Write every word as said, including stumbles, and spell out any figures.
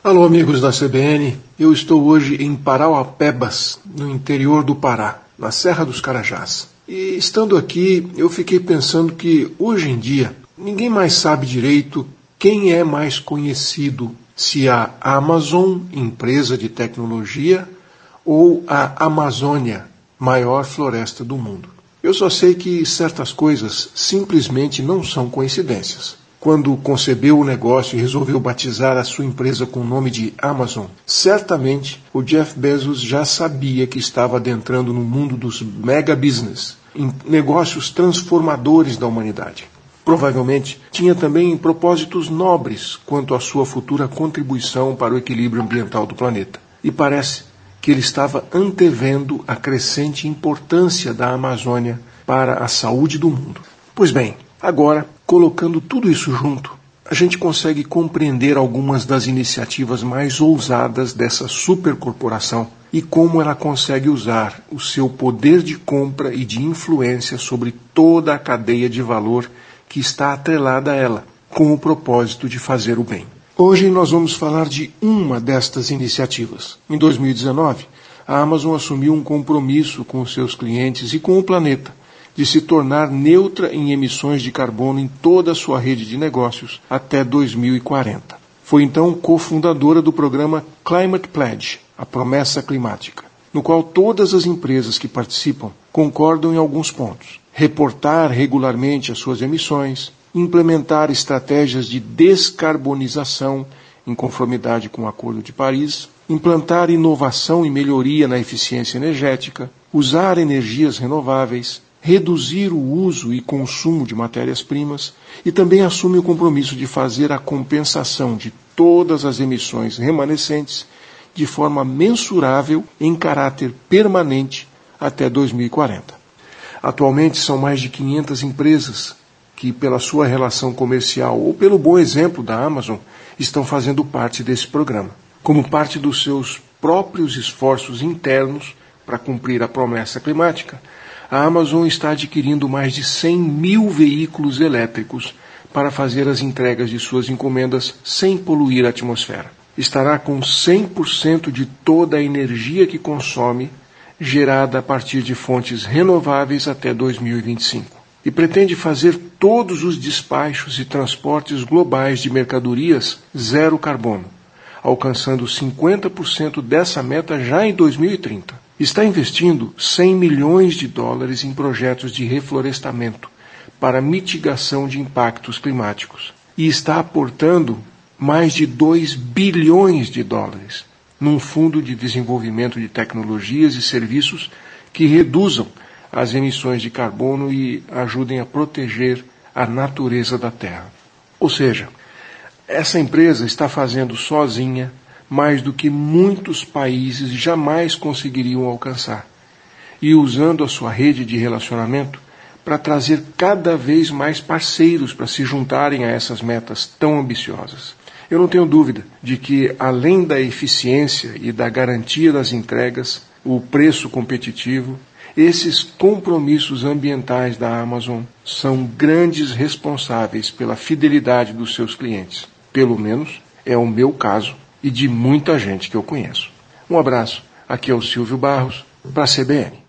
Alô, amigos da C B N. Eu estou hoje em Parauapebas, no interior do Pará, na Serra dos Carajás. E estando aqui, eu fiquei pensando que, hoje em dia, ninguém mais sabe direito quem é mais conhecido, se a Amazon, empresa de tecnologia, ou a Amazônia, maior floresta do mundo. Eu só sei que certas coisas simplesmente não são coincidências. Quando concebeu o negócio e resolveu batizar a sua empresa com o nome de Amazon, certamente o Jeff Bezos já sabia que estava adentrando no mundo dos mega business, em negócios transformadores da humanidade. Provavelmente tinha também propósitos nobres quanto à sua futura contribuição para o equilíbrio ambiental do planeta. E parece que ele estava antevendo a crescente importância da Amazônia para a saúde do mundo. Pois bem, agora, colocando tudo isso junto, a gente consegue compreender algumas das iniciativas mais ousadas dessa supercorporação e como ela consegue usar o seu poder de compra e de influência sobre toda a cadeia de valor que está atrelada a ela, com o propósito de fazer o bem. Hoje nós vamos falar de uma destas iniciativas. Em dois mil e dezenove, a Amazon assumiu um compromisso com os seus clientes e com o planeta, de se tornar neutra em emissões de carbono em toda a sua rede de negócios até dois mil e quarenta. Foi então cofundadora do programa Climate Pledge, a promessa climática, no qual todas as empresas que participam concordam em alguns pontos. Reportar regularmente as suas emissões, implementar estratégias de descarbonização em conformidade com o Acordo de Paris, implantar inovação e melhoria na eficiência energética, usar energias renováveis, reduzir o uso e consumo de matérias-primas e também assume o compromisso de fazer a compensação de todas as emissões remanescentes de forma mensurável em caráter permanente até dois mil e quarenta. Atualmente são mais de quinhentas empresas que, pela sua relação comercial ou pelo bom exemplo da Amazon, estão fazendo parte desse programa. Como parte dos seus próprios esforços internos para cumprir a promessa climática, a Amazon está adquirindo mais de cem mil veículos elétricos para fazer as entregas de suas encomendas sem poluir a atmosfera. Estará com cem por cento de toda a energia que consome gerada a partir de fontes renováveis até dois mil e vinte e cinco. E pretende fazer todos os despachos e transportes globais de mercadorias zero carbono, alcançando cinquenta por cento dessa meta já em dois mil e trinta. Está investindo cem milhões de dólares em projetos de reflorestamento para mitigação de impactos climáticos e está aportando mais de dois bilhões de dólares num fundo de desenvolvimento de tecnologias e serviços que reduzam as emissões de carbono e ajudem a proteger a natureza da Terra. Ou seja, essa empresa está fazendo sozinha mais do que muitos países jamais conseguiriam alcançar, e usando a sua rede de relacionamento para trazer cada vez mais parceiros para se juntarem a essas metas tão ambiciosas. Eu não tenho dúvida de que, além da eficiência e da garantia das entregas, o preço competitivo, esses compromissos ambientais da Amazon são grandes responsáveis pela fidelidade dos seus clientes. Pelo menos é o meu caso e de muita gente que eu conheço. Um abraço, aqui é o Silvio Barros, para a C B N.